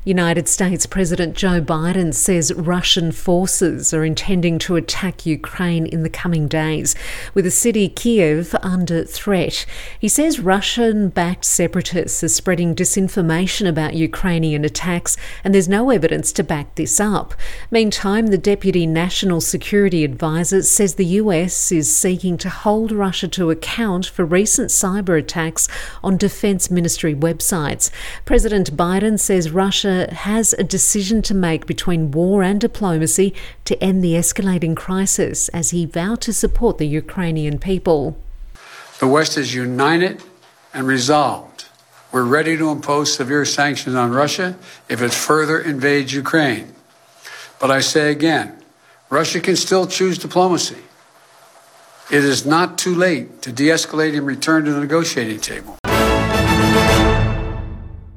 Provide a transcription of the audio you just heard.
United States President Joe Biden says Russian forces are intending to attack Ukraine in the coming days, with the city Kiev under threat. He says Russian-backed separatists are spreading disinformation about Ukrainian attacks, and there's no evidence to back this up. Meantime, the Deputy National Security Advisor says the US is seeking to hold Russia to account for recent cyber attacks on Defence Ministry websites. President Biden says Russia has a decision to make between war and diplomacy to end the escalating crisis, as he vowed to support the Ukrainian people. The West is united and resolved. We're ready to impose severe sanctions on Russia if it further invades Ukraine. But I say again, Russia can still choose diplomacy. It is not too late to de-escalate and return to the negotiating table.